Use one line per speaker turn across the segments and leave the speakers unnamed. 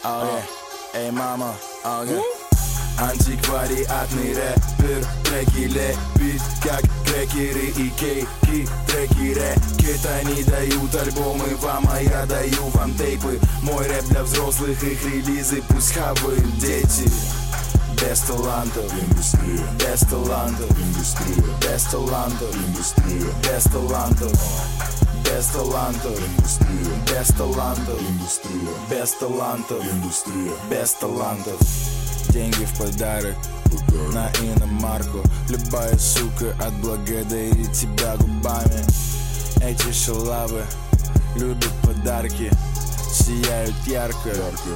Эй, мама, Антиквариатный рэпер, треки лепит, как крекеры и кейки. Треки рэкет, они дают альбомы вам, а я даю вам тейпы. Мой рэп для взрослых, их релизы пусть хавают дети. Без талантов, индустрия. Без талантов, индустрия. Без талантов, индустрия. Без талантов, без талантов, индустрия. Без талантов, индустрия. Без талантов, индустрия. Без талантов. Деньги в подарок на иномарку. Любая сука отблагодарит тебя губами. Эти шалавы любят подарки, сияют ярко,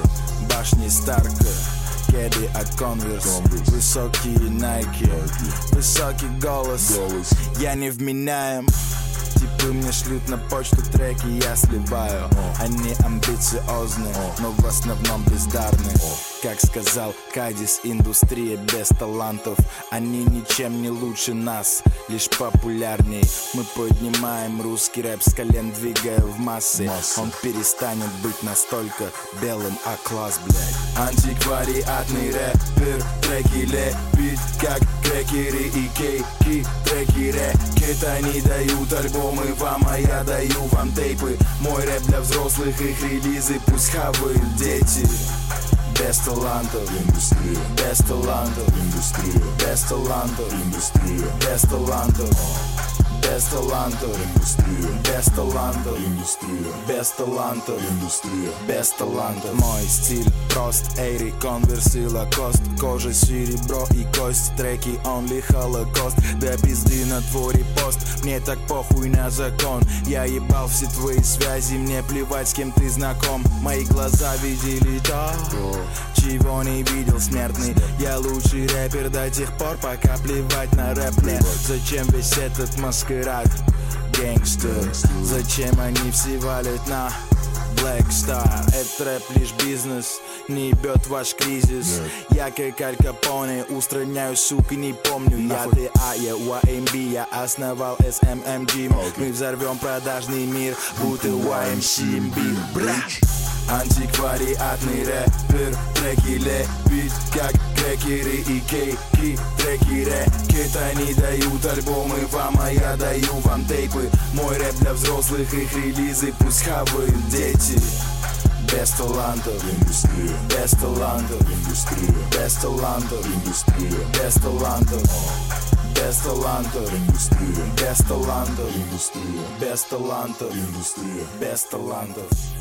башни Старка. Кеды от Converse, высокие Nike, высокий голос, я невменяем. Типы мне шлют на почту треки, я сливаю. Они амбициозны, но в основном бездарны. Как сказал Кадис, индустрия без талантов. Они ничем не лучше нас, лишь популярней. Мы поднимаем русский рэп с колен, двигая в массы. Он перестанет быть настолько белым, а класс, блядь. Антиквариатный рэпер, треки лепит, как крекеры и кейки. Треки рэкет, они дают альбомы вам, а я даю вам тейпы. Мой рэп для взрослых, их релизы пусть хавают дети. Без талантов, индустрия. Без талантов, индустрия. Без талантов, индустрия. Без талантов, без талантов, индустрия. Без талантов, индустрия. Без талантов, индустрия. Без талантов. Мой стиль прост, эйри, конверс и лакост. Кожа, серебро и кость. Треки only холокост. Да пизды на твой репост. Мне так похуй на закон. Я ебал все твои связи. Мне плевать, с кем ты знаком. Мои глаза видели то, чего не видел смертный. Я лучший рэпер до тех пор, пока плевать на рэп мне. Зачем весь этот маскарад? Гэнгстер. Зачем они все валят на Black Star? Это рэп лишь бизнес, не ебет ваш кризис. Я как Аль Капоне, устраняю, сука, не помню. Я ТА, я YMB, я основал SMMG. Мы взорвем продажный мир, будто YMCMB. Брат! Антиквариатный рэпер, треки лепит, как крекеры и кейки. Треки рэкет, они дают альбомы вам, а я даю вам тейпы. Мой рэп для взрослых, их релизы пусть хавают дети. Без талантов, индустрия. Без талантов, индустрия. Без талантов, индустрия. Без талантов, без талантов, индустрия. Без талантов, индустрия. Без талантов, индустрия. Без талантов.